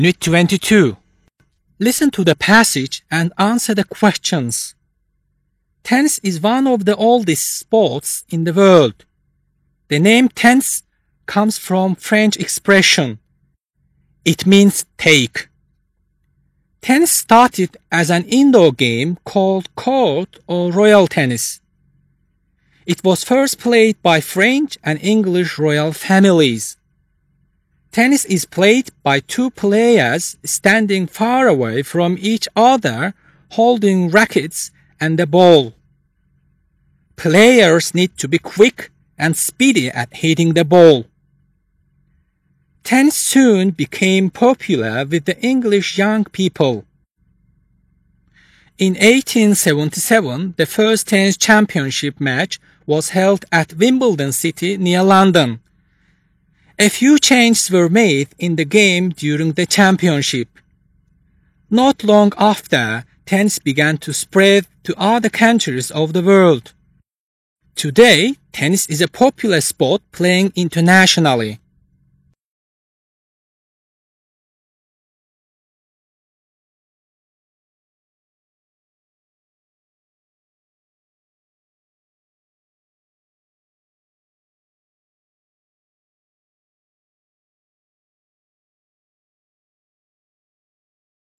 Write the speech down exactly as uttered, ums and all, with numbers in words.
Unit twenty-two. Listen to the passage and answer the questions. Tennis is one of the oldest sports in the world. The name tennis comes from French expression. It means take. Tennis started as an indoor game called court or royal tennis. It was first played by French and English royal families. Tennis is played by two players standing far away from each other, holding rackets and a ball. Players need to be quick and speedy at hitting the ball. Tennis soon became popular with the English young people. In eighteen seventy-seven, the first tennis championship match was held at Wimbledon City near London. A few changes were made in the game during the championship. Not long after, tennis began to spread to other countries of the world. Today, tennis is a popular sport playing internationally.